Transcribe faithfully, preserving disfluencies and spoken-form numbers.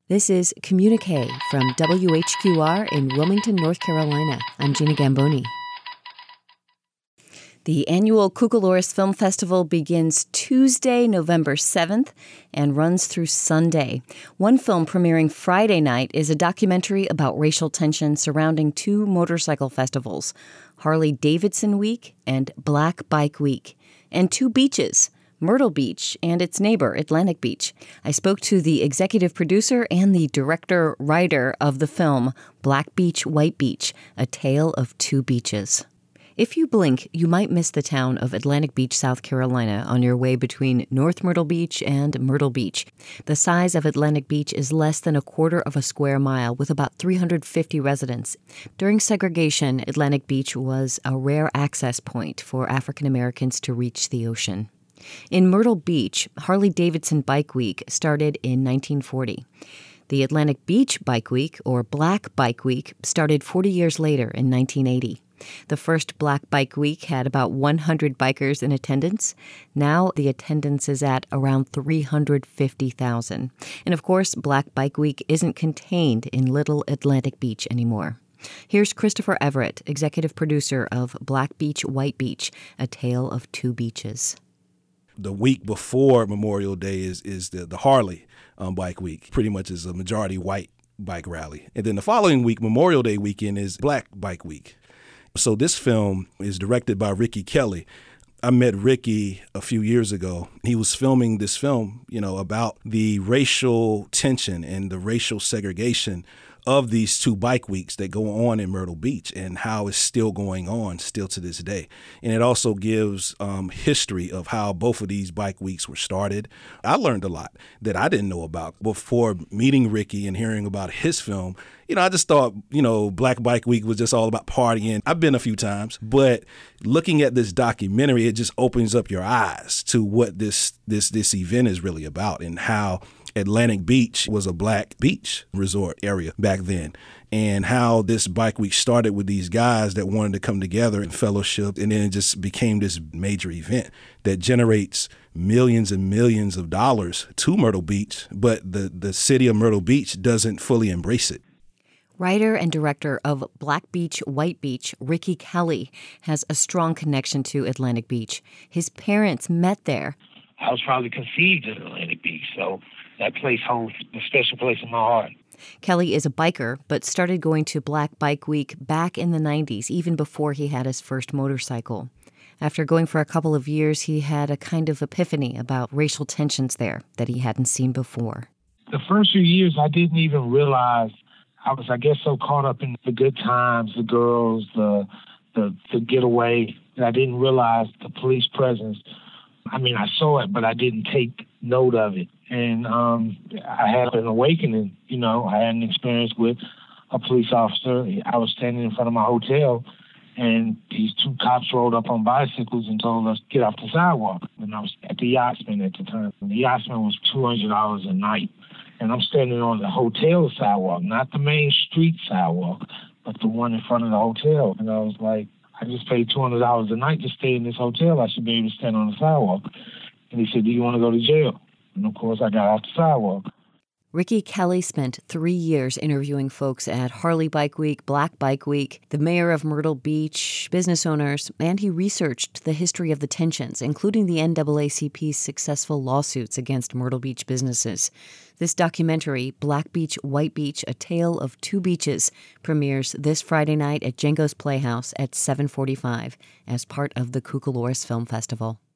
This is Communique from W H Q R in Wilmington, North Carolina. I'm Gina Gamboni. The annual Cucalores Film Festival begins Tuesday, November seventh, and runs through Sunday. One film premiering Friday night is a documentary about racial tension surrounding two motorcycle festivals, Harley-Davidson Week and Black Bike Week, and two beaches, Myrtle Beach and its neighbor, Atlantic Beach. I spoke to the executive producer and the director-writer of the film, Black Beach, White Beach, A Tale of Two Beaches. If you blink, you might miss the town of Atlantic Beach, South Carolina, on your way between North Myrtle Beach and Myrtle Beach. The size of Atlantic Beach is less than a quarter of a square mile, with about three hundred fifty residents. During segregation, Atlantic Beach was a rare access point for African Americans to reach the ocean. In Myrtle Beach, Harley-Davidson Bike Week started in nineteen forty. The Atlantic Beach Bike Week, or Black Bike Week, started forty years later in nineteen eighty. The first Black Bike Week had about one hundred bikers in attendance. Now the attendance is at around three hundred fifty thousand. And of course, Black Bike Week isn't contained in Little Atlantic Beach anymore. Here's Christopher Everett, executive producer of Black Beach, White Beach, A Tale of Two Beaches. The week before Memorial Day is is the, the Harley um, Bike Week. Pretty much is a majority white bike rally. And then the following week, Memorial Day weekend, is Black Bike Week. So this film is directed by Ricky Kelly. I met Ricky a few years ago. He was filming this film, you know, about the racial tension and the racial segregation of these two bike weeks that go on in Myrtle Beach and how it's still going on still to this day. And it also gives um, history of how both of these bike weeks were started. I learned a lot that I didn't know about before meeting Ricky and hearing about his film. You know, I just thought, you know, Black Bike Week was just all about partying. I've been a few times, but looking at this documentary, it just opens up your eyes to what this this this event is really about and how Atlantic Beach was a black beach resort area back then, and how this bike week started with these guys that wanted to come together and fellowship, and then it just became this major event that generates millions and millions of dollars to Myrtle Beach, but the, the city of Myrtle Beach doesn't fully embrace it. Writer and director of Black Beach, White Beach, Ricky Kelly, has a strong connection to Atlantic Beach. His parents met there. I was probably conceived in Atlantic Beach, so that place holds a special place in my heart. Kelly is a biker, but started going to Black Bike Week back in the nineties, even before he had his first motorcycle. After going for a couple of years, he had a kind of epiphany about racial tensions there that he hadn't seen before. The first few years, I didn't even realize. I was, I guess, so caught up in the good times, the girls, the the, the getaway, that I didn't realize the police presence. I mean, I saw it, but I didn't take note of it. And um, I had an awakening, you know. I had an experience with a police officer. I was standing in front of my hotel, and these two cops rolled up on bicycles and told us, get off the sidewalk. And I was at the Yachtsman at the time. The Yachtsman was two hundred dollars a night. And I'm standing on the hotel sidewalk, not the main street sidewalk, but the one in front of the hotel. And I was like, I just paid two hundred dollars a night to stay in this hotel. I should be able to stand on the sidewalk. And he said, do you want to go to jail? And, of course, I got off the sidewalk. Ricky Kelly spent three years interviewing folks at Harley Bike Week, Black Bike Week, the mayor of Myrtle Beach, business owners, and he researched the history of the tensions, including the N double A C P's successful lawsuits against Myrtle Beach businesses. This documentary, Black Beach, White Beach, A Tale of Two Beaches, premieres this Friday night at Django's Playhouse at seven forty-five as part of the Cucalores Film Festival.